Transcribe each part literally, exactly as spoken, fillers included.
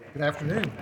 Good afternoon.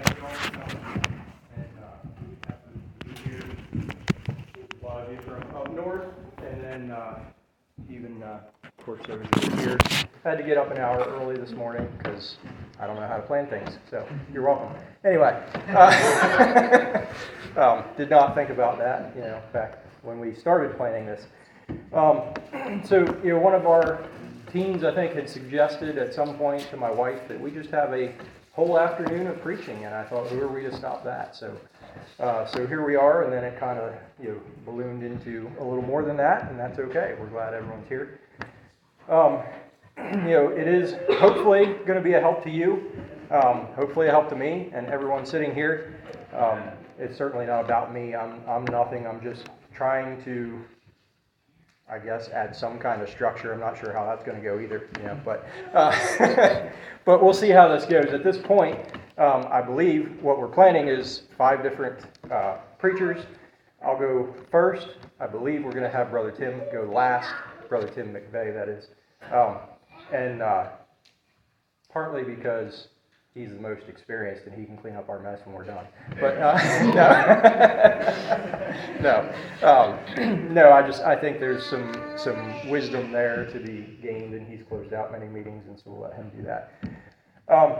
A lot of you from up north, and then uh, even, uh, of course, those here. Had to get up an hour early this morning because I don't know how to plan things, so you're welcome. Anyway, uh, um, did not think about that, you know, back when we started planning this. Um, so, you know, one of our teens, I think, had suggested at some point to my wife that we just have a whole afternoon of preaching, and I thought, who are we to stop that? So, uh, so here we are, and then it kind of, you know, ballooned into a little more than that, and that's okay. We're glad everyone's here. Um, you know, it is hopefully going to be a help to you, um, hopefully a help to me, and everyone sitting here. Um, it's certainly not about me. I'm, I'm nothing. I'm just trying to, I guess, add some kind of structure. I'm not sure how that's going to go either, you know, but uh, but we'll see how this goes. At this point, um, I believe what we're planning is five different uh, preachers. I'll go first. I believe we're going to have Brother Tim go last, Brother Tim McVeigh, that is, um, and uh, partly because he's the most experienced and he can clean up our mess when we're done. But uh, no, no, um, no. I just I think there's some some wisdom there to be gained, and he's closed out many meetings, and so we'll let him do that. Um,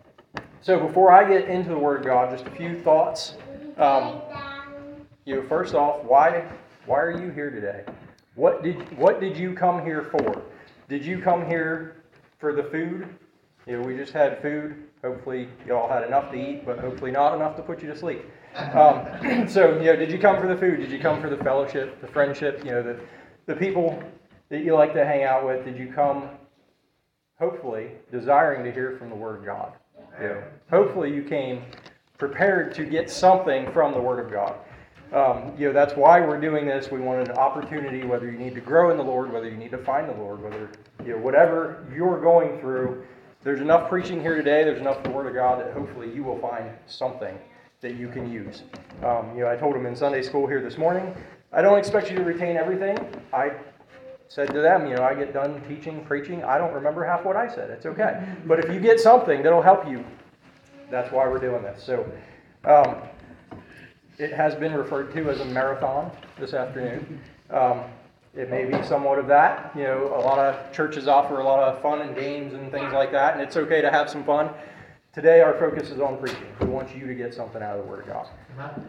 so before I get into the Word of God, just a few thoughts. Um, you know, first off, why why are you here today? What did what did you come here for? Did you come here for the food? You know, we just had food. Hopefully you all had enough to eat, but hopefully not enough to put you to sleep. Um, so, you know, did you come for the food? Did you come for the fellowship, the friendship, you know, the, the people that you like to hang out with? Did you come, hopefully, desiring to hear from the Word of God? You know, hopefully you came prepared to get something from the Word of God. Um, you know, that's why we're doing this. We want an opportunity, whether you need to grow in the Lord, whether you need to find the Lord, whether, you know, whatever you're going through. There's enough preaching here today, there's enough of the Word of God that hopefully you will find something that you can use. Um, you know, I told them in Sunday school here this morning, I don't expect you to retain everything. I said to them, you know, I get done teaching, preaching, I don't remember half what I said. It's okay. But if you get something that'll help you, that's why we're doing this. So, um, it has been referred to as a marathon this afternoon. Um, It may be somewhat of that. You know, a lot of churches offer a lot of fun and games and things like that, and it's okay to have some fun. Today, our focus is on preaching. We want you to get something out of the Word of God.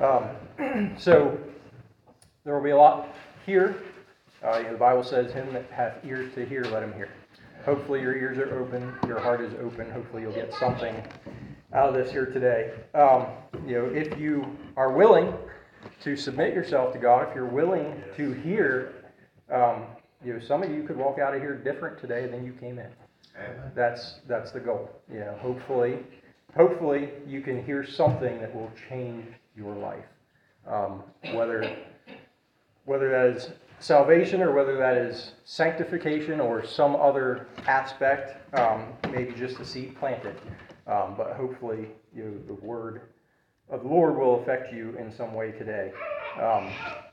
Um, so, there will be a lot here. Uh, you know, the Bible says, him that hath ears to hear, let him hear. Hopefully your ears are open, your heart is open. Hopefully you'll get something out of this here today. Um, you know, if you are willing to submit yourself to God, if you're willing to hear, Um, you know, some of you could walk out of here different today than you came in. That's that's the goal. You know, hopefully, hopefully you can hear something that will change your life. Um, whether whether that is salvation or whether that is sanctification or some other aspect, um, maybe just a seed planted. Um, but hopefully, you know, the word of the Lord will affect you in some way today. Um,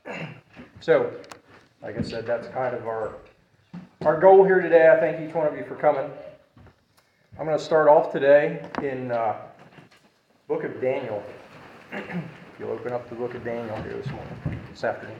so. Like I said, that's kind of our our goal here today. I thank each one of you for coming. I'm going to start off today in uh, book of Daniel. You'll open up the book of Daniel here this morning, this afternoon.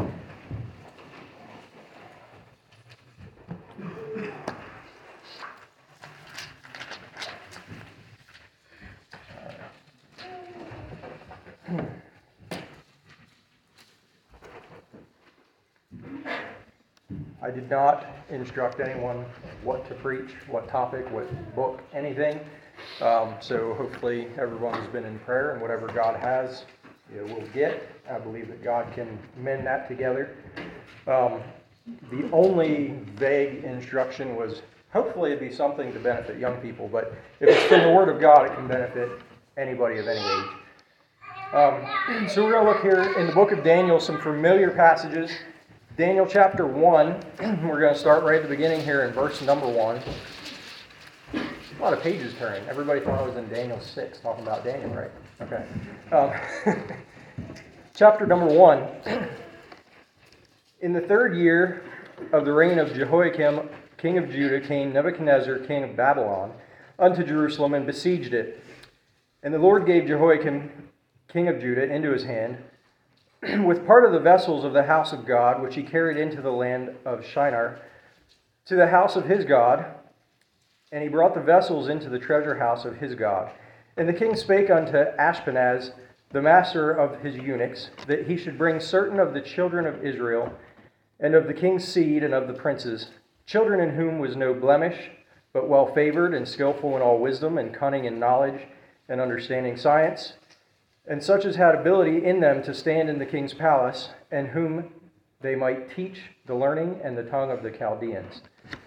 I did not instruct anyone what to preach, what topic, what book, anything. Um, so hopefully everyone has been in prayer, and whatever God has, you know, we'll get. I believe that God can mend that together. Um, the only vague instruction was hopefully it'd be something to benefit young people, but if it's from the Word of God, it can benefit anybody of any age. Um, so we're going to look here in the book of Daniel, some familiar passages. Daniel chapter one, we're going to start right at the beginning here in verse number one. A lot of pages turning. Everybody thought I was in Daniel six, talking about Daniel, right? Okay. Um, chapter number one. In the third year of the reign of Jehoiakim, king of Judah, came Nebuchadnezzar, king of Babylon, unto Jerusalem and besieged it. And the Lord gave Jehoiakim, king of Judah, into his hand, with part of the vessels of the house of God, which he carried into the land of Shinar, to the house of his God, and he brought the vessels into the treasure house of his God. And the king spake unto Ashpenaz, the master of his eunuchs, that he should bring certain of the children of Israel, and of the king's seed, and of the princes, children in whom was no blemish, but well favored, and skillful in all wisdom, and cunning in knowledge, and understanding science, and such as had ability in them to stand in the king's palace, and whom they might teach the learning and the tongue of the Chaldeans.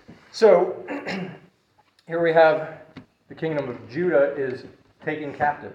So, here we have the kingdom of Judah is taken captive.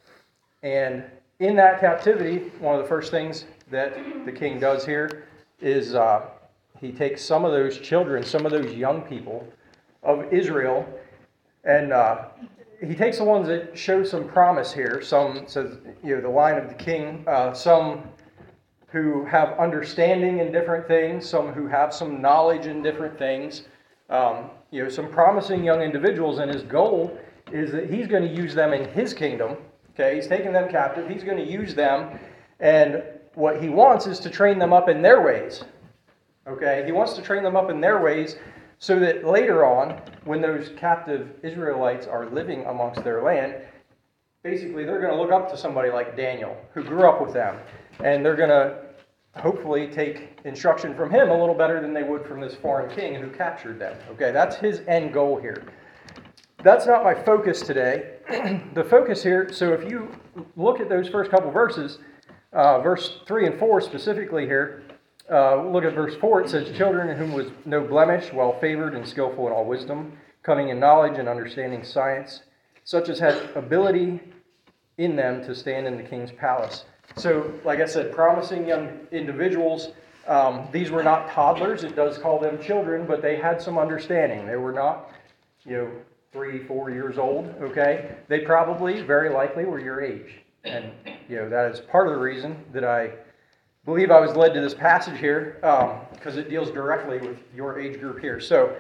And in that captivity, one of the first things that the king does here is uh, he takes some of those children, some of those young people of Israel, and uh, he takes the ones that show some promise here. Some says, you know, the line of the king, uh, some who have understanding in different things, some who have some knowledge in different things, um, you know, some promising young individuals, and his goal is that he's going to use them in his kingdom. Okay, he's taking them captive. He's going to use them, and what he wants is to train them up in their ways. Okay, he wants to train them up in their ways so that later on, when those captive Israelites are living amongst their land, basically they're going to look up to somebody like Daniel, who grew up with them, and they're going to hopefully take instruction from him a little better than they would from this foreign king who captured them. Okay, that's his end goal here. That's not my focus today. The focus here, so if you look at those first couple verses, uh, verse three and four specifically here, uh, look at verse four, it says, children in whom was no blemish, well favored and skillful in all wisdom, cunning in knowledge and understanding science, such as had ability in them to stand in the king's palace. So, like I said, promising young individuals. Um, these were not toddlers. It does call them children, but they had some understanding. They were not, you know, three, four years old, okay? They probably, very likely, were your age. And, you know, that is part of the reason that I believe I was led to this passage here, because um, it deals directly with your age group here. So,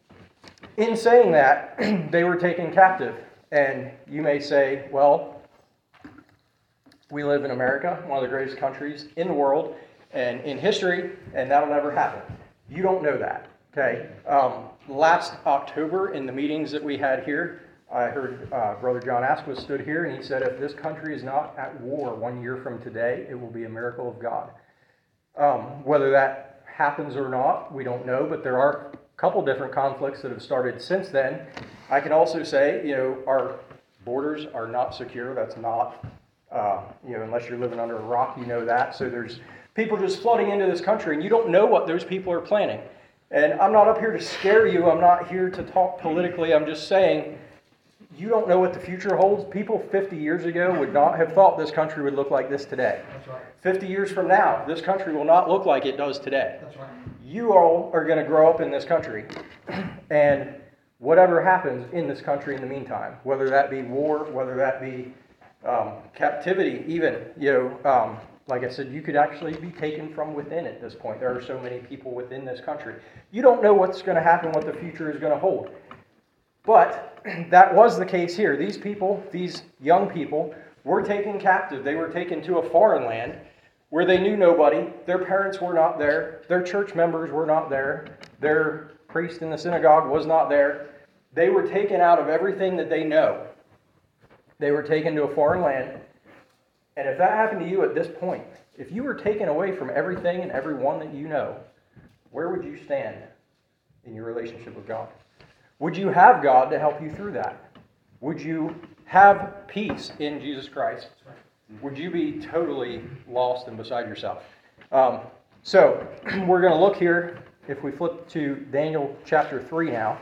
in saying that, they were taken captive. And you may say, well, we live in America, one of the greatest countries in the world and in history, and that'll never happen. You don't know that, okay? Um, last October, in the meetings that we had here, I heard uh, Brother John Asquith stood here, and he said, if this country is not at war one year from today, it will be a miracle of God. Um, whether that happens or not, we don't know, but there are a couple different conflicts that have started since then. I can also say, you know, our borders are not secure. That's not... Uh, you know, unless you're living under a rock, you know that. So there's people just flooding into this country, and you don't know what those people are planning. And I'm not up here to scare you. I'm not here to talk politically. I'm just saying you don't know what the future holds. People fifty years ago would not have thought this country would look like this today. That's right. fifty years from now, this country will not look like it does today. That's right. You all are going to grow up in this country. And whatever happens in this country in the meantime, whether that be war, whether that be Um, captivity, even, you know, um, like I said, you could actually be taken from within at this point. There are so many people within this country. You don't know what's going to happen, what the future is going to hold. But that was the case here. These people, these young people, were taken captive. They were taken to a foreign land where they knew nobody. Their parents were not there. Their church members were not there. Their priest in the synagogue was not there. They were taken out of everything that they know. They were taken to a foreign land. And if that happened to you at this point, if you were taken away from everything and everyone that you know, where would you stand in your relationship with God? Would you have God to help you through that? Would you have peace in Jesus Christ? Would you be totally lost and beside yourself? Um, so, we're going to look here, if we flip to Daniel chapter three now.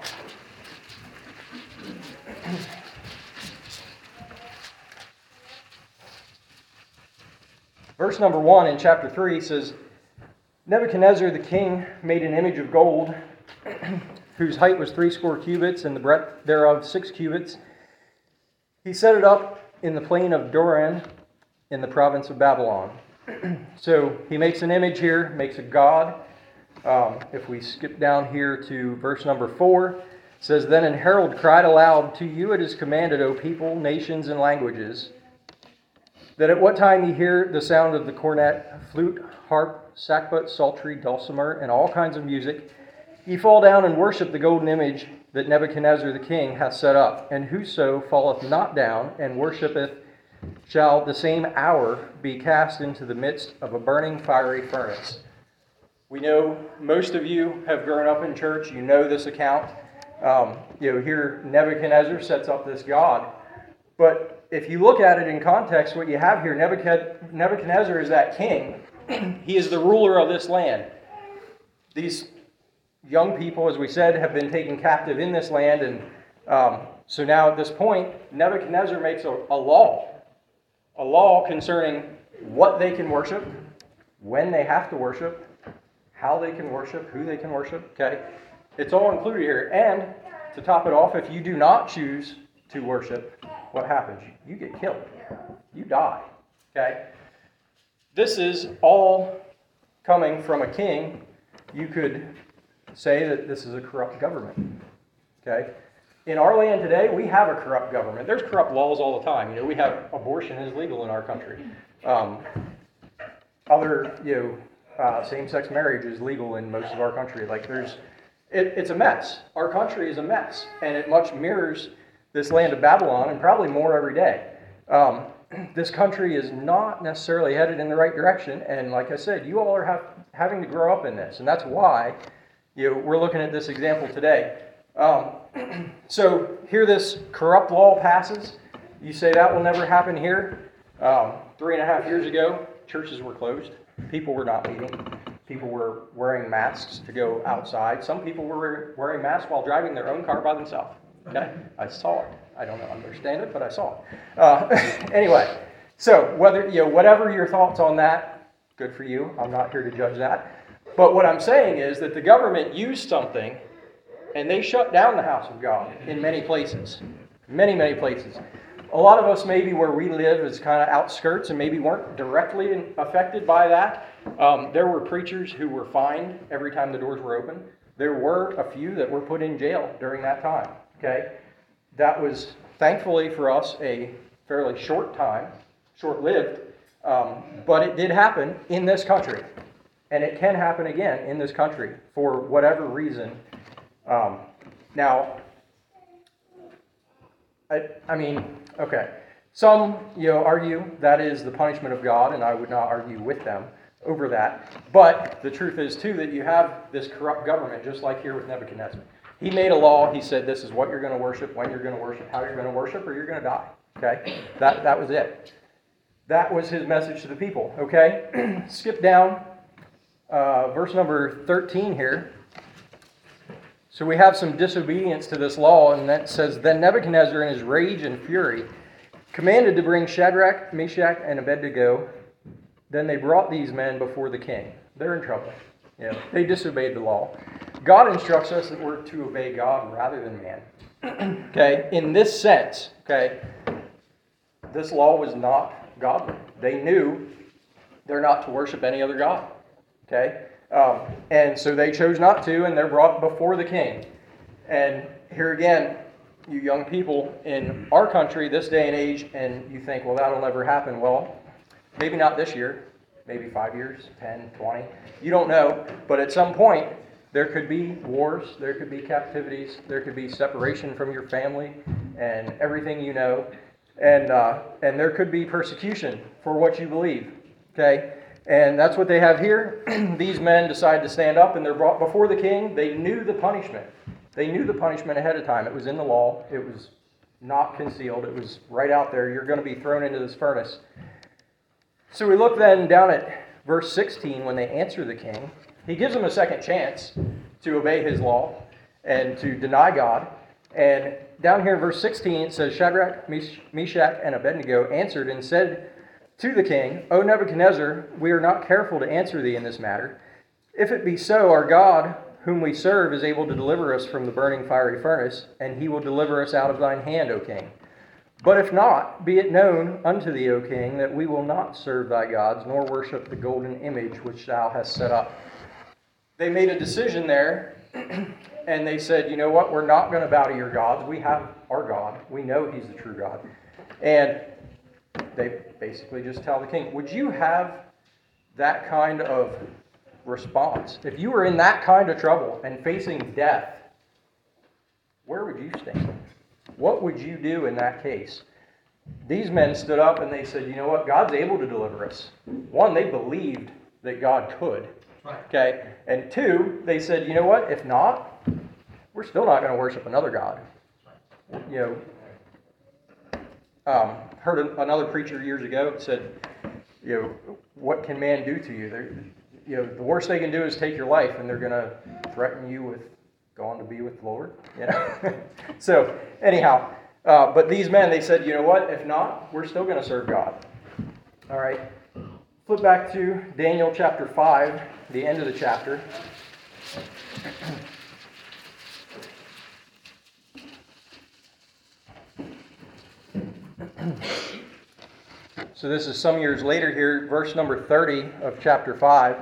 Verse number one in chapter three says, Nebuchadnezzar the king made an image of gold, whose height was threescore cubits, and the breadth thereof six cubits. He set it up in the plain of Doran in the province of Babylon. So he makes an image here, makes a god. Um, if we skip down here to verse number four, says, Then an herald cried aloud, To you it is commanded, O people, nations, and languages, that at what time ye hear the sound of the cornet, flute, harp, sackbut, psaltery, dulcimer, and all kinds of music, ye fall down and worship the golden image that Nebuchadnezzar the king hath set up. And whoso falleth not down and worshipeth shall the same hour be cast into the midst of a burning fiery furnace. We know most of you have grown up in church. You know this account. Um, you know, here Nebuchadnezzar sets up this god. But if you look at it in context, what you have here, Nebuchadnezzar is that king. He is the ruler of this land. These young people, as we said, have been taken captive in this land. And um, so now at this point, Nebuchadnezzar makes a, a law. A law concerning what they can worship, when they have to worship, how they can worship, who they can worship. Okay? It's all included here. And to top it off, if you do not choose to worship, what happens? You get killed. You die. Okay? This is all coming from a king. You could say that this is a corrupt government. Okay? In our land today, we have a corrupt government. There's corrupt laws all the time. You know, we have abortion is legal in our country. Um, other, you know, uh, same-sex marriage is legal in most of our country. Like, there's It, it's a mess. Our country is a mess, and it much mirrors this land of Babylon, and probably more every day. Um, this country is not necessarily headed in the right direction, and like I said, you all are have, having to grow up in this, and that's why you know, we're looking at this example today. Um, so here this corrupt law passes. You say that will never happen here. Um, three and a half years ago, churches were closed. People were not meeting. People were wearing masks to go outside. Some people were wearing masks while driving their own car by themselves. Okay? I saw it. I don't understand it, but I saw it. Uh, anyway, so whether you know whatever your thoughts on that, good for you. I'm not here to judge that. But what I'm saying is that the government used something, and they shut down the house of God in many places. Many, many places. A lot of us, maybe where we live, is kind of outskirts and maybe weren't directly affected by that. Um, there were preachers who were fined every time the doors were open. There were a few that were put in jail during that time. Okay, that was thankfully for us a fairly short time, short-lived, um, but it did happen in this country, and it can happen again in this country for whatever reason. Um, now, I, I mean, okay, some you know argue that is the punishment of God, and I would not argue with them over that. But the truth is, too, that you have this corrupt government, just like here with Nebuchadnezzar. He made a law. He said, this is what you're going to worship, when you're going to worship, how you're going to worship, or you're going to die. Okay? That, that was it. That was his message to the people. Okay? Skip down. Uh, verse number thirteen here. So we have some disobedience to this law, and that says, Then Nebuchadnezzar, in his rage and fury, commanded to bring Shadrach, Meshach, and Abednego. Then they brought these men before the king. They're in trouble. You know, they disobeyed the law. God instructs us that we're to obey God rather than man. Okay? In this sense, okay, this law was not godly. They knew they're not to worship any other god. Okay? Um, and so they chose not to, and they're brought before the king. And here again, you young people in our country, this day and age, and you think, well, that'll never happen. Well, maybe not this year, maybe five years, ten, twenty. You don't know. But at some point, there could be wars, there could be captivities, there could be separation from your family and everything you know. And uh, and there could be persecution for what you believe. Okay? And that's what they have here. These men decide to stand up, and they're brought before the king. They knew the punishment. They knew the punishment ahead of time. It was in the law. It was not concealed. It was right out there. You're going to be thrown into this furnace. So we look then down at verse sixteen when they answer the king. He gives them a second chance to obey his law and to deny God. And down here in verse sixteen it says, Shadrach, Meshach, and Abednego answered and said to the king, O Nebuchadnezzar, we are not careful to answer thee in this matter. If it be so, our God, whom we serve, is able to deliver us from the burning fiery furnace, and he will deliver us out of thine hand, O king. But if not, be it known unto thee, O king, that we will not serve thy gods, nor worship the golden image which thou hast set up. They made a decision there and they said, you know what, we're not going to bow to your gods. We have our God. We know he's the true God. And they basically just tell the king, would you have that kind of response? If you were in that kind of trouble and facing death, where would you stand? What would you do in that case? These men stood up and they said, you know what, God's able to deliver us. One, they believed that God could. Okay? And two, they said, you know what, if not, we're still not going to worship another God. You know, um, heard another preacher years ago said, you know, what can man do to you? They're, you know, the worst they can do is take your life, and they're going to threaten you with going to be with the Lord. You know? So, anyhow, uh, but these men, they said, you know what, if not, we're still going to serve God. All right. Flip back to Daniel chapter five, the end of the chapter. So this is some years later here, verse number thirty of chapter five.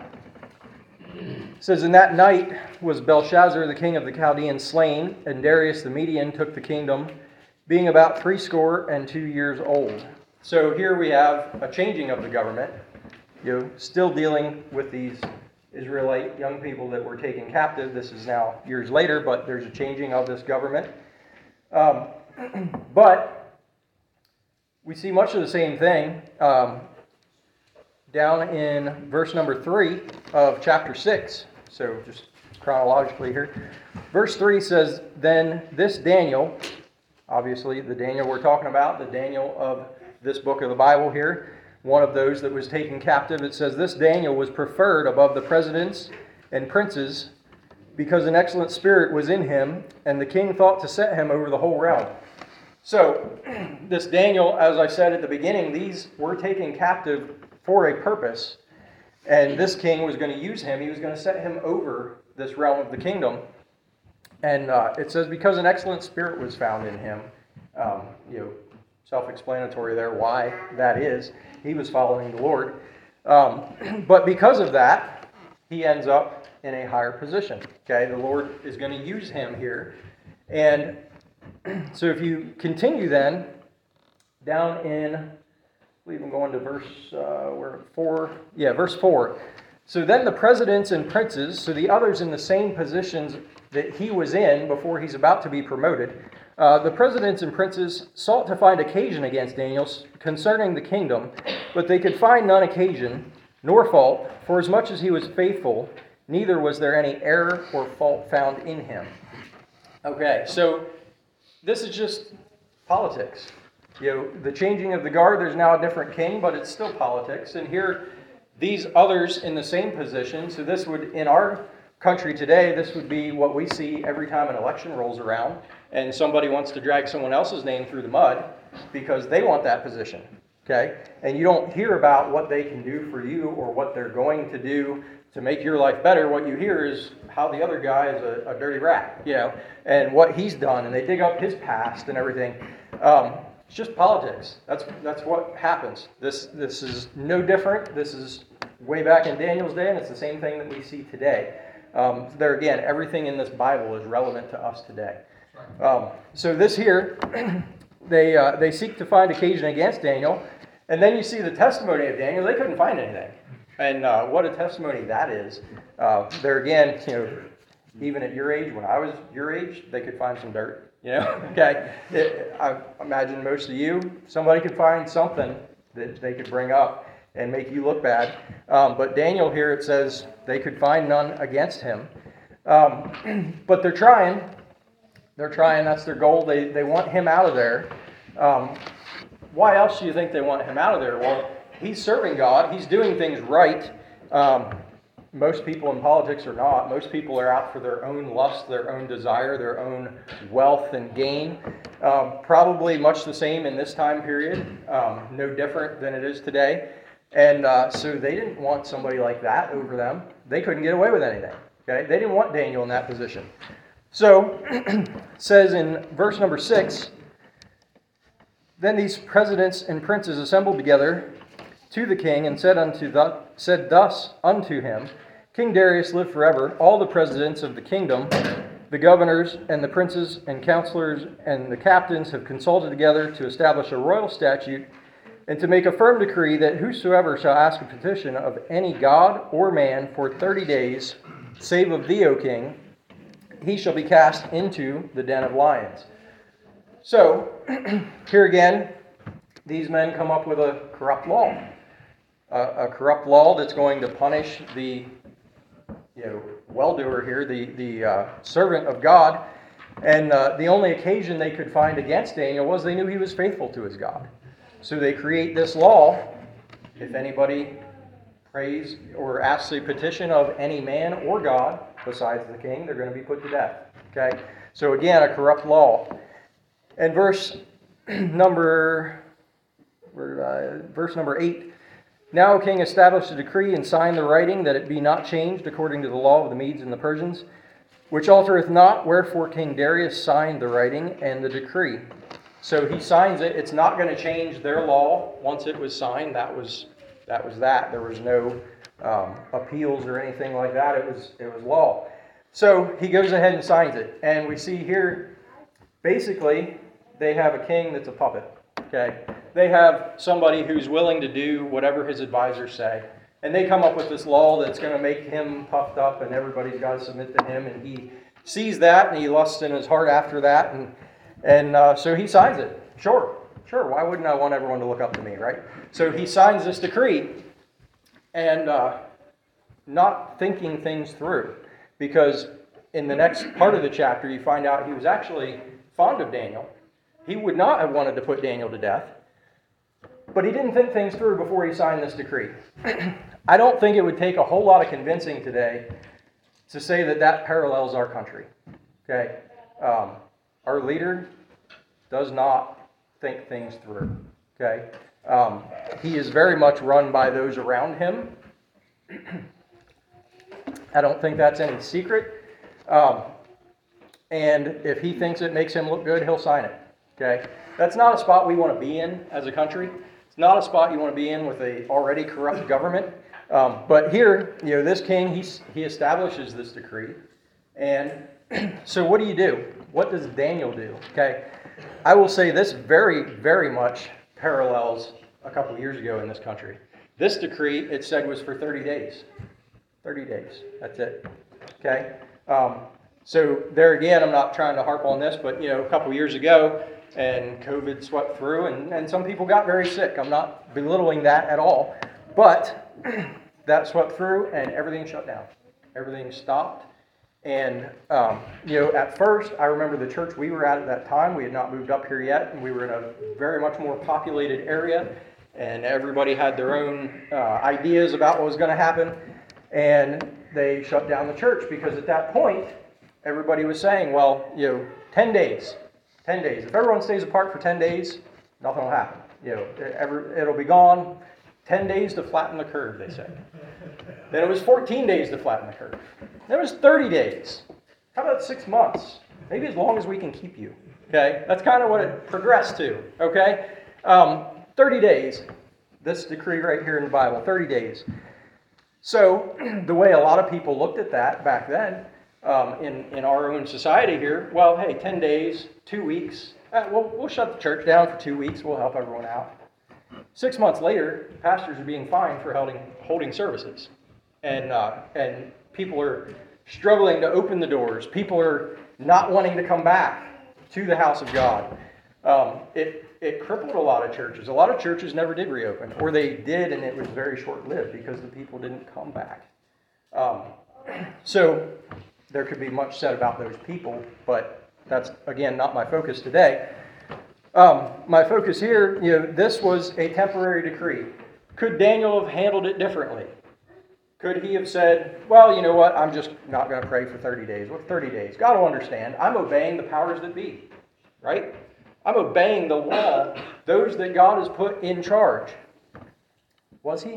It says, in that night was Belshazzar, the king of the Chaldeans, slain, and Darius the Median took the kingdom, being about threescore and two years old. So here we have a changing of the government. You know, still dealing with these Israelite young people that were taken captive. This is now years later, but there's a changing of this government. Um, but we see much of the same thing um, down in verse number three of chapter six. So just chronologically here. Verse three says, then this Daniel, obviously the Daniel we're talking about, the Daniel of this book of the Bible here, one of those that was taken captive, it says, this Daniel was preferred above the presidents and princes because an excellent spirit was in him, and the king thought to set him over the whole realm. So, this Daniel, as I said at the beginning, these were taken captive for a purpose, and this king was going to use him. He was going to set him over this realm of the kingdom. And uh, it says, because an excellent spirit was found in him, um, you know, self-explanatory there why that is. He was following the Lord. Um, but because of that, he ends up in a higher position. Okay, the Lord is going to use him here. And so if you continue then, down in, I believe I'm going to verse, uh, where, four, yeah, verse four. So then the presidents and princes, so the others in the same positions that he was in before he's about to be promoted, Uh, the presidents and princes sought to find occasion against Daniel concerning the kingdom, but they could find none occasion, nor fault, for as much as he was faithful, neither was there any error or fault found in him. Okay, so this is just politics. You know, the changing of the guard, there's now a different king, but it's still politics. And here, these others in the same position, so this would, in our country today, this would be what we see every time an election rolls around and somebody wants to drag someone else's name through the mud because they want that position, okay? And you don't hear about what they can do for you or what they're going to do to make your life better. What you hear is how the other guy is a, a dirty rat, you know, and what he's done, and they dig up his past and everything. Um, it's just politics. That's that's what happens. This this is no different. This is way back in Daniel's day, and it's the same thing that we see today. Um, there again, everything in this Bible is relevant to us today. Um, so this here, they uh, they seek to find occasion against Daniel, and then you see the testimony of Daniel. They couldn't find anything, and uh, what a testimony that is. Uh, there again, you know, even at your age, when I was your age, they could find some dirt. You know, okay. It, I imagine most of you, somebody could find something that they could bring up and make you look bad. Um, but Daniel here, it says they could find none against him. Um, but they're trying. They're trying. That's their goal. They they want him out of there. Um, why else do you think they want him out of there? Well, he's serving God. He's doing things right. Um, most people in politics are not. Most people are out for their own lust, their own desire, their own wealth and gain. Um, probably much the same in this time period. Um, no different than it is today. And uh, so they didn't want somebody like that over them. They couldn't get away with anything. Okay, they didn't want Daniel in that position. So, it says in verse number six, then these presidents and princes assembled together to the king and said unto the, said thus unto him, King Darius lived forever. All the presidents of the kingdom, the governors and the princes and counselors and the captains have consulted together to establish a royal statute and to make a firm decree that whosoever shall ask a petition of any god or man for thirty days, save of thee, O king, he shall be cast into the den of lions. So, here again, these men come up with a corrupt law. A, a corrupt law that's going to punish the you know, well-doer here, the, the uh, servant of God. And uh, the only occasion they could find against Daniel was they knew he was faithful to his God. So they create this law. If anybody prays or asks a petition of any man or God besides the king, they're going to be put to death. Okay? So again, a corrupt law. And verse number, uh, verse number eight. Now, O king, establish a decree and sign the writing that it be not changed according to the law of the Medes and the Persians, which altereth not. Wherefore King Darius signed the writing and the decree. So he signs it. It's not going to change their law. Once it was signed, that was that was that. There was no um, appeals or anything like that. It was it was law. So he goes ahead and signs it, and we see here, basically, they have a king that's a puppet. Okay. They have somebody who's willing to do whatever his advisors say. And they come up with this law that's going to make him puffed up and everybody's got to submit to him. And he sees that and he lusts in his heart after that. And and uh, so he signs it. Sure, sure. Why wouldn't I want everyone to look up to me, right? So he signs this decree and uh, not thinking things through. Because in the next part of the chapter, you find out he was actually fond of Daniel. He would not have wanted to put Daniel to death. But he didn't think things through before he signed this decree. I don't think it would take a whole lot of convincing today to say that that parallels our country. Okay, um, our leader does not think things through. Okay, um, he is very much run by those around him. I don't think that's any secret. Um, and if he thinks it makes him look good, he'll sign it. Okay, that's not a spot we want to be in as a country. It's not a spot you want to be in with a already corrupt government. Um, but here, you know, this king, he's, he establishes this decree. And so what do you do? What does Daniel do? Okay, I will say this very, very much parallels a couple years ago in this country. This decree, it said, was for thirty days. thirty days. That's it. Okay? Um, so there again, I'm not trying to harp on this, but, you know, a couple years ago, and COVID swept through, and, and some people got very sick. I'm not belittling that at all. But that swept through, and everything shut down. Everything stopped. And, um, you know, at first, I remember the church we were at at that time, we had not moved up here yet, and we were in a very much more populated area, and everybody had their own uh, ideas about what was going to happen. And they shut down the church because at that point, everybody was saying, well, you know, ten days. ten days. If everyone stays apart for ten days, nothing will happen. You know, it, it'll be gone. ten days to flatten the curve, they said. Then it was fourteen days to flatten the curve. Then it was thirty days. How about six months? Maybe as long as we can keep you. Okay? That's kind of what it progressed to. Okay? Um, thirty days. This decree right here in the Bible, thirty days. So, the way a lot of people looked at that back then, um, in, in our own society here, well, hey, ten days, two weeks, eh, we'll, we'll shut the church down for two weeks, we'll help everyone out. Six months later, pastors are being fined for holding, holding services. And, uh, and people are struggling to open the doors. People are not wanting to come back to the house of God. Um, it, it crippled a lot of churches. A lot of churches never did reopen, or they did, and it was very short-lived because the people didn't come back. Um, so there could be much said about those people, but that's, again, not my focus today. Um, my focus here, you know, this was a temporary decree. Could Daniel have handled it differently? Could he have said, well, you know what, I'm just not going to pray for thirty days. What thirty days? God will understand. I'm obeying the powers that be, right? I'm obeying the law, those that God has put in charge. Was he?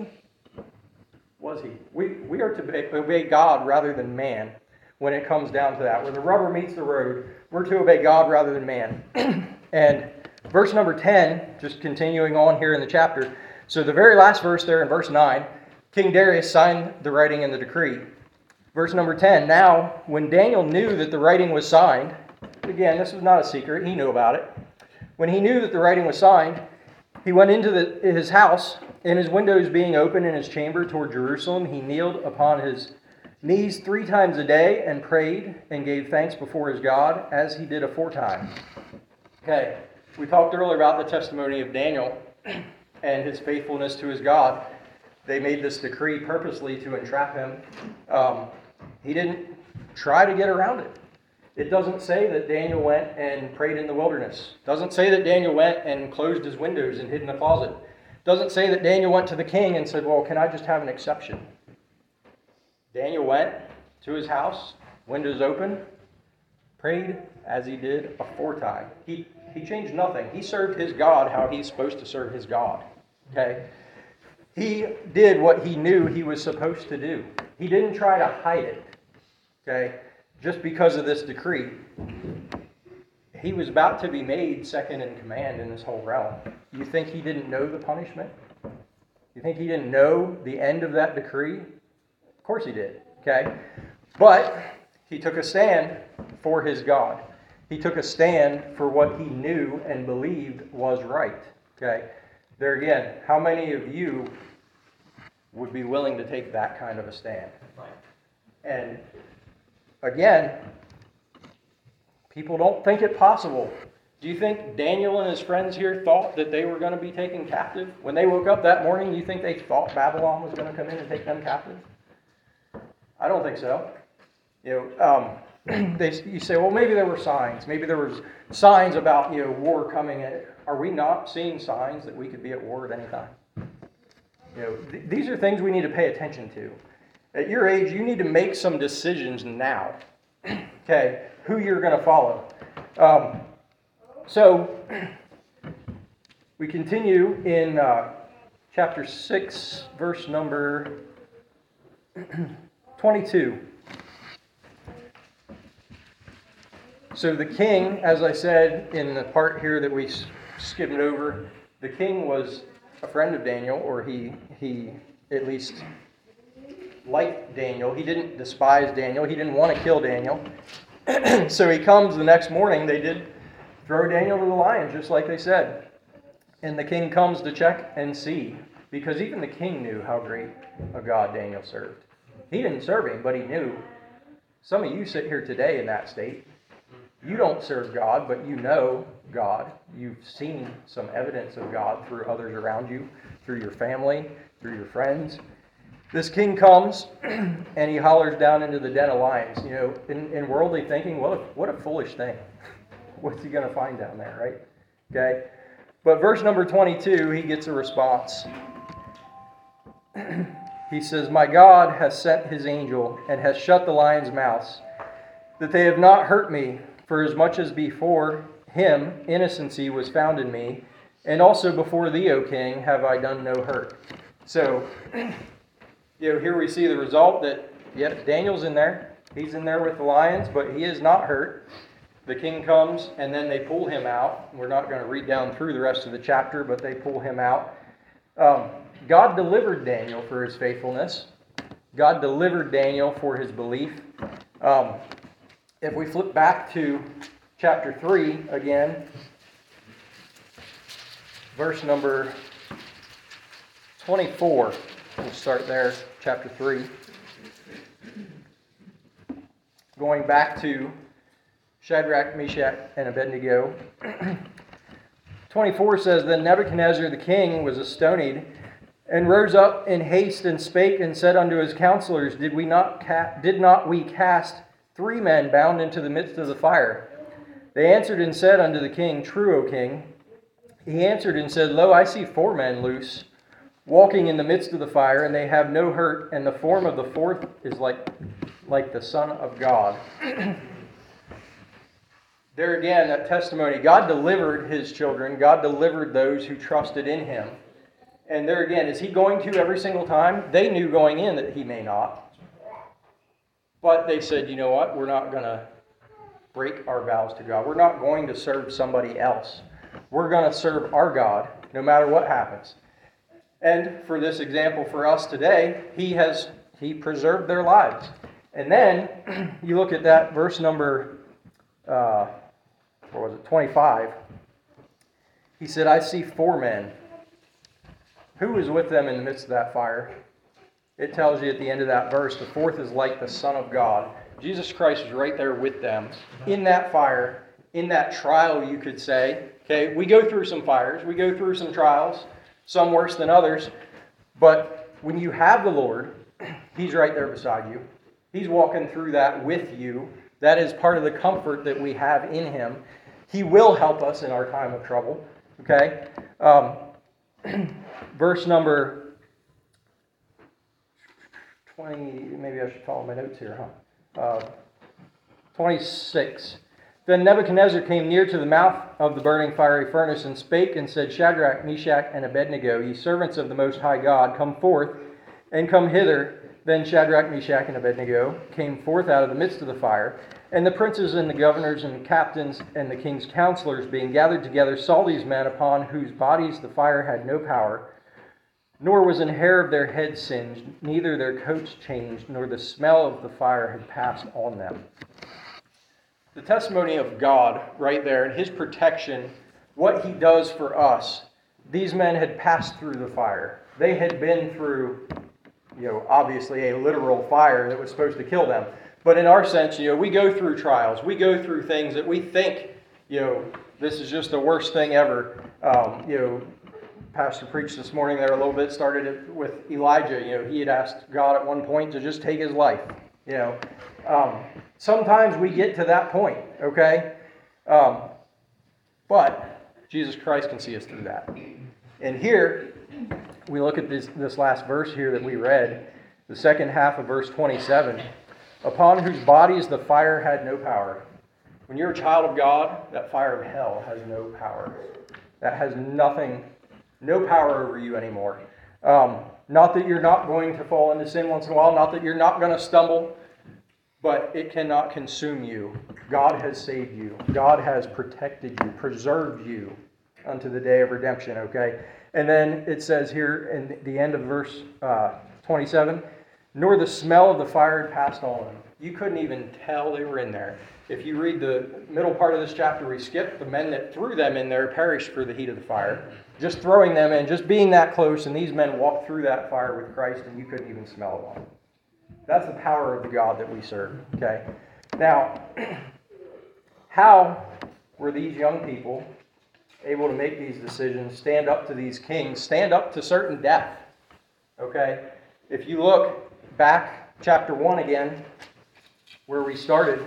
Was he? We, we are to obey God rather than man when it comes down to that. When the rubber meets the road, we're to obey God rather than man. And verse number ten, just continuing on here in the chapter. So the very last verse there in verse nine, King Darius signed the writing and the decree. Verse number ten, now when Daniel knew that the writing was signed, again, this was not a secret, he knew about it. When he knew that the writing was signed, he went into the, his house, and his windows being open in his chamber toward Jerusalem, he kneeled upon his knees three times a day and prayed and gave thanks before his God, as he did aforetime. Okay, we talked earlier about the testimony of Daniel and his faithfulness to his God. They made this decree purposely to entrap him. Um, he didn't try to get around it. It doesn't say that Daniel went and prayed in the wilderness. It doesn't say that Daniel went and closed his windows and hid in a closet. It doesn't say that Daniel went to the king and said, well, can I just have an exception? Daniel went to his house, windows open, prayed as he did aforetime. He, he changed nothing. He served his God how he's supposed to serve his God. Okay? He did what he knew he was supposed to do. He didn't try to hide it. Okay? Just because of this decree. He was about to be made second in command in this whole realm. You think he didn't know the punishment? You think he didn't know the end of that decree? Of course he did. Okay? But he took a stand for his God. He took a stand for what he knew and believed was right. Okay? There again, how many of you would be willing to take that kind of a stand? And again, people don't think it possible. Do you think Daniel and his friends here thought that they were going to be taken captive? When they woke up that morning, you think they thought Babylon was going to come in and take them captive? I don't think so. You know, um, they, you say, well, maybe there were signs. Maybe there was signs about, you know, war coming in. Are we not seeing signs that we could be at war at any time? You know, th- these are things we need to pay attention to. At your age, you need to make some decisions now. Okay, who you're going to follow. Um, so, we continue in uh, chapter six, verse number twenty-two. So the king, as I said in the part here that we skimmed over, the king was a friend of Daniel, or he he at least liked Daniel. He didn't despise Daniel. He didn't want to kill Daniel. So he comes the next morning. They did throw Daniel to the lions, just like they said. And the king comes to check and see, because even the king knew how great a God Daniel served. He didn't serve him, but he knew. Some of you sit here today in that state. You don't serve God, but you know God. You've seen some evidence of God through others around you, through your family, through your friends. This king comes and he hollers down into the den of lions. You know, in, in worldly thinking, what a, what a foolish thing. What's he going to find down there, right? Okay. But verse number twenty-two, he gets a response. He says, my God has sent his angel and has shut the lions' mouths, that they have not hurt me, for as much as before him innocency was found in me, and also before thee, O king, have I done no hurt. So, you know, here we see the result that, yep, Daniel's in there. He's in there with the lions, but he is not hurt. The king comes, and then they pull him out. We're not going to read down through the rest of the chapter, but they pull him out. Um, God delivered Daniel for his faithfulness. God delivered Daniel for his belief. Um, if we flip back to chapter three again, verse number twenty-four. We'll start there, chapter three. Going back to Shadrach, Meshach, and Abednego. twenty-four says, then Nebuchadnezzar the king was astonied, and rose up in haste, and spake, and said unto his counselors, Did we not ca- did not we cast three men bound into the midst of the fire? They answered and said unto the king, True, O king. He answered and said, Lo, I see four men loose, walking in the midst of the fire, and they have no hurt, and the form of the fourth is like, like the Son of God. There again, that testimony, God delivered his children. God delivered those who trusted in him. And there again, is he going to every single time? They knew going in that he may not. But they said, you know what? We're not going to break our vows to God. We're not going to serve somebody else. We're going to serve our God no matter what happens. And for this example for us today, he has he preserved their lives. And then you look at that verse number, uh, what was it, twenty-five. He said, I see four men. Who was with them in the midst of that fire? It tells you at the end of that verse, the fourth is like the Son of God. Jesus Christ is right there with them in that fire, in that trial, you could say. Okay, we go through some fires, we go through some trials, some worse than others. But when you have the Lord, He's right there beside you. He's walking through that with you. That is part of the comfort that we have in Him. He will help us in our time of trouble. Okay? Um, verse number twenty, maybe I should follow my notes here, huh? Uh, twenty-six. Then Nebuchadnezzar came near to the mouth of the burning fiery furnace and spake and said, Shadrach, Meshach, and Abednego, ye servants of the Most High God, come forth and come hither. Then Shadrach, Meshach, and Abednego came forth out of the midst of the fire. And the princes and the governors and the captains and the king's counselors, being gathered together, saw these men upon whose bodies the fire had no power, nor was an hair of their head singed, neither their coats changed, nor the smell of the fire had passed on them. The testimony of God right there and His protection, what He does for us. These men had passed through the fire. They had been through, you know, obviously a literal fire that was supposed to kill them. But in our sense, you know, we go through trials. We go through things that we think, you know, this is just the worst thing ever. Um, you know, Pastor preached this morning there a little bit, started it with Elijah. You know, he had asked God at one point to just take his life. You know, um, sometimes we get to that point, okay? Um, but Jesus Christ can see us through that. And here, we look at this, this last verse here that we read, the second half of verse twenty-seven, upon whose bodies the fire had no power. When you're a child of God, that fire of hell has no power. That has nothing, no power over you anymore. Um, not that you're not going to fall into sin once in a while, not that you're not going to stumble, but it cannot consume you. God has saved you. God has protected you, preserved you unto the day of redemption, okay? And then it says here in the end of verse uh, twenty-seven, nor the smell of the fire had passed on them. You couldn't even tell they were in there. If you read the middle part of this chapter we skipped, the men that threw them in there perished for the heat of the fire. Just throwing them in, just being that close, and these men walked through that fire with Christ, and you couldn't even smell it on them. That's the power of the God that we serve, okay? Now, how were these young people able to make these decisions, stand up to these kings, stand up to certain death, okay? If you look back, chapter one again, where we started,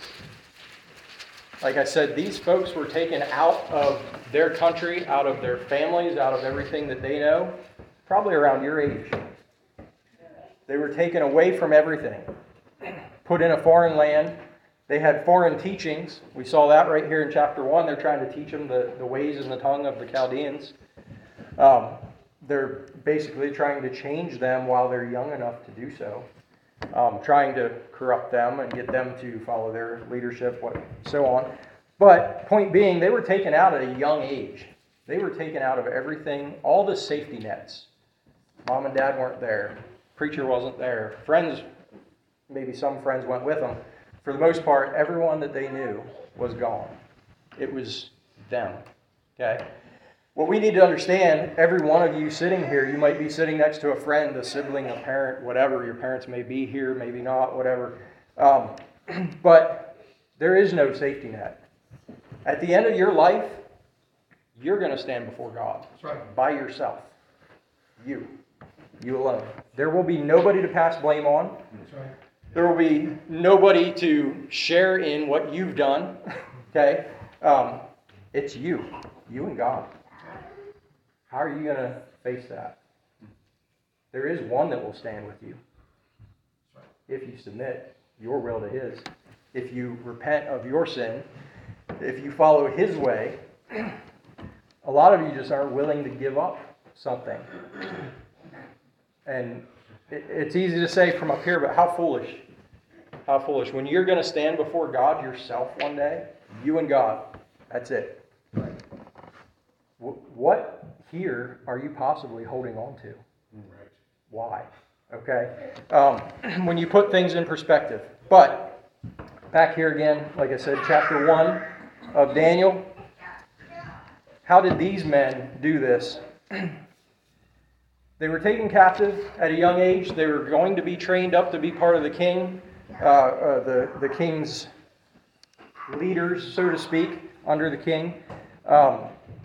like I said, these folks were taken out of their country, out of their families, out of everything that they know, probably around your age. They were taken away from everything, put in a foreign land. They had foreign teachings. We saw that right here in chapter one. They're trying to teach them the, the ways and the tongue of the Chaldeans. Um, they're basically trying to change them while they're young enough to do so. Um, trying to corrupt them and get them to follow their leadership, what, so on. But point being, they were taken out at a young age. They were taken out of everything, all the safety nets. Mom and dad weren't there. Preacher wasn't there. Friends, maybe some friends went with them. For the most part, everyone that they knew was gone. It was them. Okay? What we need to understand, every one of you sitting here, you might be sitting next to a friend, a sibling, a parent, whatever. Your parents may be here, maybe not, whatever. Um, but there is no safety net. At the end of your life, you're going to stand before God. That's right. By yourself. You. You alone. There will be nobody to pass blame on. That's right. There will be nobody to share in what you've done. Okay? Um, it's you. You and God. How are you going to face that? There is one that will stand with you. If you submit your will to His. If you repent of your sin. If you follow His way. A lot of you just aren't willing to give up something. And it's easy to say from up here, but how foolish. How foolish. When you're going to stand before God yourself one day, you and God, that's it. What here are you possibly holding on to? Why? Okay? Um, when you put things in perspective. But, back here again, like I said, chapter one of Daniel. How did these men do this? They were taken captive at a young age. They were going to be trained up to be part of the king, uh, uh, the, the king's leaders, so to speak, under the king. Um,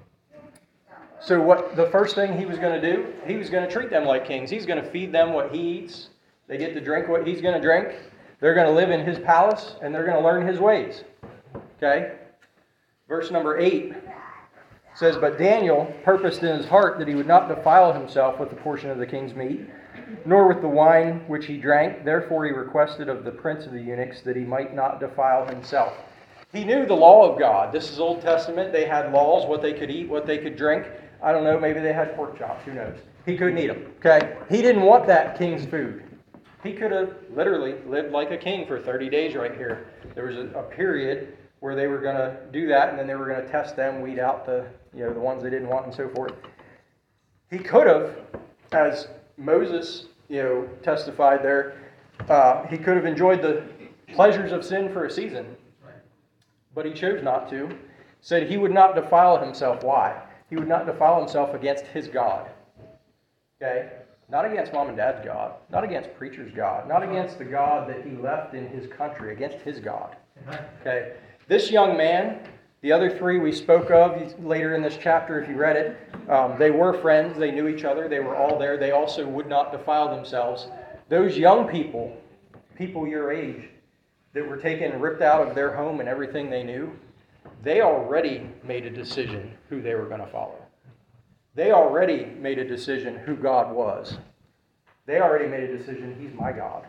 so what the first thing he was going to do, he was going to treat them like kings. He's going to feed them what he eats. They get to drink what he's going to drink. They're going to live in his palace, and they're going to learn his ways. Okay? Verse number eight says, "But Daniel purposed in his heart that he would not defile himself with the portion of the king's meat, nor with the wine which he drank. Therefore he requested of the prince of the eunuchs that he might not defile himself." He knew the law of God. This is Old Testament. They had laws, what they could eat, what they could drink. I don't know, maybe they had pork chops. Who knows? He couldn't eat them. Okay? He didn't want that king's food. He could have literally lived like a king for thirty days right here. There was a, a period where they were going to do that, and then they were going to test them, weed out the, you know, the ones they didn't want, and so forth. He could have, as Moses, you know, testified there, uh, he could have enjoyed the pleasures of sin for a season, but he chose not to. Said he would not defile himself. Why? He would not defile himself against his God. Okay? Not against mom and dad's God. Not against preacher's God. Not against the God that he left in his country. Against his God. Okay? This young man, the other three we spoke of later in this chapter, if you read it, um, they were friends. They knew each other. They were all there. They also would not defile themselves. Those young people, people your age, that were taken and ripped out of their home and everything they knew, they already made a decision who they were going to follow. They already made a decision who God was. They already made a decision, he's my God.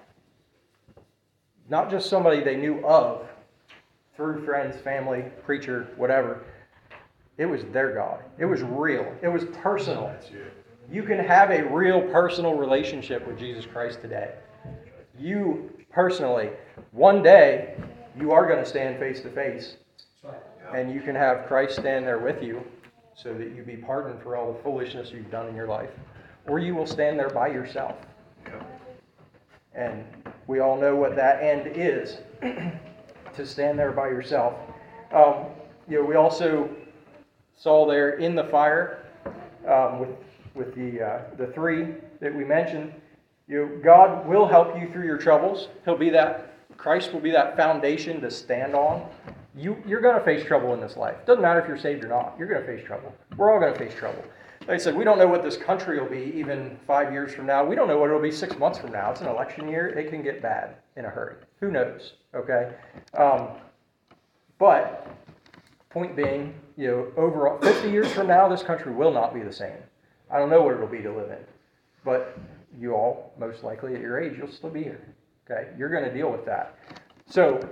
Not just somebody they knew of, through friends, family, preacher, whatever. It was their God. It was real. It was personal. You can have a real personal relationship with Jesus Christ today. You personally, one day, you are going to stand face to face. And you can have Christ stand there with you so that you be pardoned for all the foolishness you've done in your life. Or you will stand there by yourself. And we all know what that end is. To stand there by yourself. Um, you know, we also saw there in the fire um, with with the uh, the three that we mentioned. You know, God will help you through your troubles. He'll be that Christ will be that foundation to stand on. You you're going to face trouble in this life. Doesn't matter if you're saved or not. You're going to face trouble. We're all going to face trouble. Like I said, we don't know what this country will be even five years from now. We don't know what it'll be six months from now. It's an election year. It can get bad in a hurry. Who knows? Okay? Um, but, point being, you know, overall, fifty years from now, this country will not be the same. I don't know what it'll be to live in. But you all, most likely at your age, you'll still be here. Okay? You're going to deal with that. So,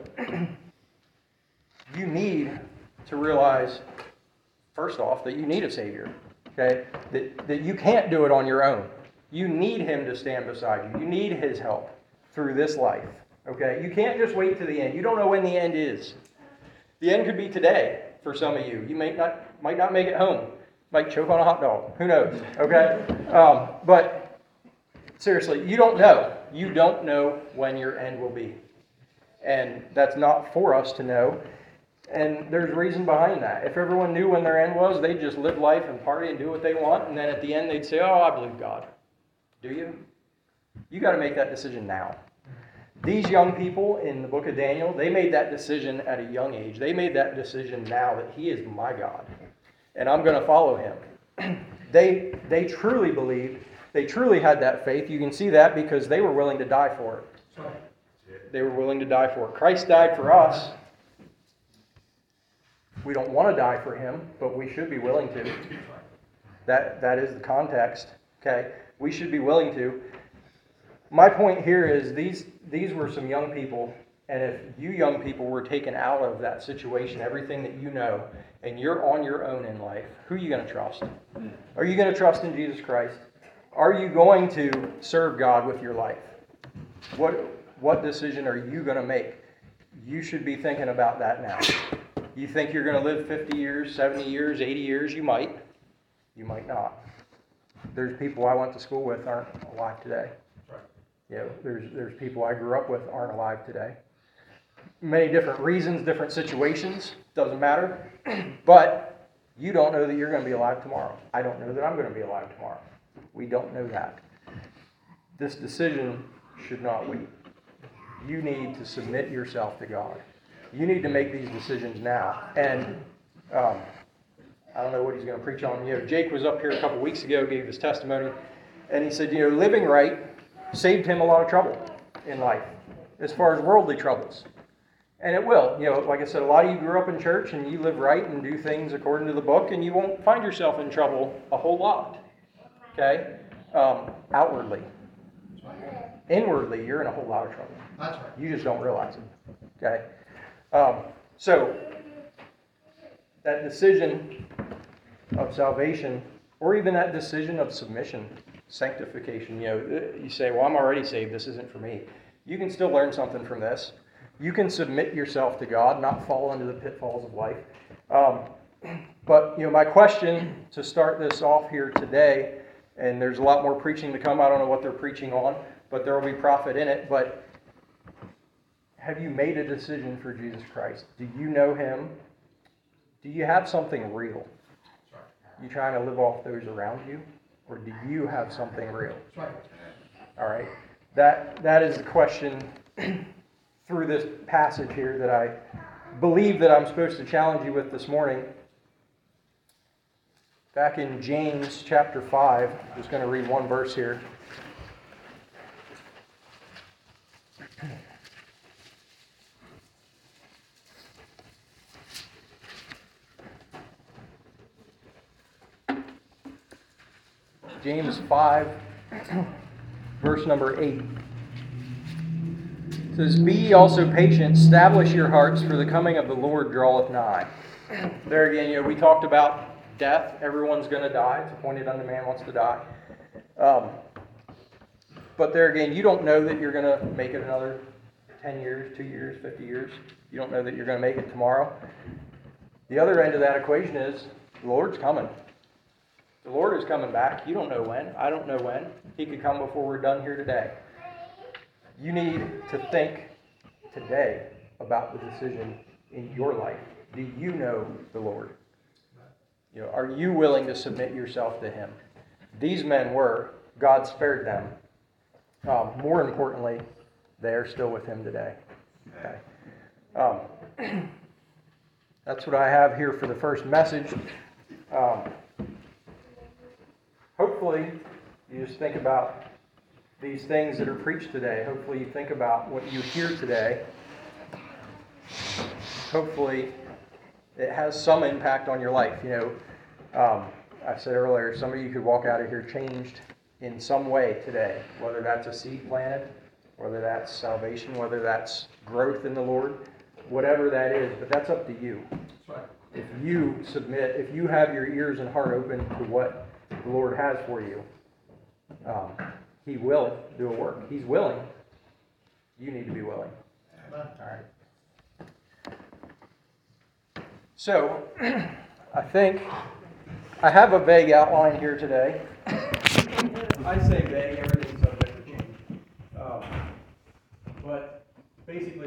you need to realize, first off, that you need a Savior. Okay? That, that you can't do it on your own. You need Him to stand beside you. You need His help through this life. Okay? You can't just wait to the end. You don't know when the end is. The end could be today for some of you. You may not, might not make it home. Might choke on a hot dog. Who knows? Okay? Um, but seriously, you don't know. You don't know when your end will be. And that's not for us to know. And there's reason behind that. If everyone knew when their end was, they'd just live life and party and do what they want. And then at the end, they'd say, oh, I believe God. Do you? You got to make that decision now. These young people in the book of Daniel, they made that decision at a young age. They made that decision now that He is my God. And I'm going to follow Him. they, they truly believed. They truly had that faith. You can see that because they were willing to die for it. They were willing to die for it. Christ died for us. We don't want to die for Him, but we should be willing to. That that is the context. Okay? We should be willing to. My point here is these these were some young people, and if you young people were taken out of that situation, everything that you know, and you're on your own in life, who are you going to trust? Are you going to trust in Jesus Christ? Are you going to serve God with your life? What what decision are you going to make? You should be thinking about that now. You think you're going to live fifty years, seventy years, eighty years? You might. You might not. There's people I went to school with aren't alive today. You know, there's there's people I grew up with aren't alive today. Many different reasons, different situations, doesn't matter. But you don't know that you're going to be alive tomorrow. I don't know that I'm going to be alive tomorrow. We don't know that. This decision should not wait. You need to submit yourself to God. You need to make these decisions now. And um, I don't know what he's going to preach on. You know, Jake was up here a couple weeks ago, gave his testimony, and he said, you know, living right saved him a lot of trouble in life, as far as worldly troubles. And it will. You know, like I said, a lot of you grew up in church and you live right and do things according to the book, and you won't find yourself in trouble a whole lot. Okay? Um, outwardly. Inwardly, you're in a whole lot of trouble. That's right. You just don't realize it. Okay? Um, so, that decision of salvation, or even that decision of submission, sanctification, you know, you say, well, I'm already saved, this isn't for me. You can still learn something from this. You can submit yourself to God, not fall into the pitfalls of life. Um, but, you know, my question to start this off here today, and there's a lot more preaching to come, I don't know what they're preaching on, but there will be profit in it, but have you made a decision for Jesus Christ? Do you know Him? Do you have something real? You trying to live off those around you? Or do you have something real? All right. That that is the question through this passage here that I believe that I'm supposed to challenge you with this morning. Back in James chapter five, I'm just going to read one verse here. James five, verse number eight. It says, be ye also patient, establish your hearts, for the coming of the Lord draweth nigh. There again, you know, we talked about death. Everyone's going to die. It's appointed unto man wants to die. Um, but there again, you don't know that you're going to make it another ten years, two years, fifty years. You don't know that you're going to make it tomorrow. The other end of that equation is the Lord's coming. The Lord is coming back. You don't know when. I don't know when. He could come before we're done here today. You need to think today about the decision in your life. Do you know the Lord? You know, are you willing to submit yourself to Him? These men were. God spared them. Um, more importantly, they are still with Him today. Okay. Um, that's what I have here for the first message. Um, hopefully, you just think about these things that are preached today. Hopefully, you think about what you hear today. Hopefully, it has some impact on your life. You know, um, I said earlier, some of you could walk out of here changed in some way today, whether that's a seed planted, whether that's salvation, whether that's growth in the Lord, whatever that is, but that's up to you. That's right. If you submit, if you have your ears and heart open to what the Lord has for you, um, He will do a work. He's willing. You need to be willing. Amen. All right. So, I think I have a vague outline here today. I say vague, everything's subject to change. Um, but basically,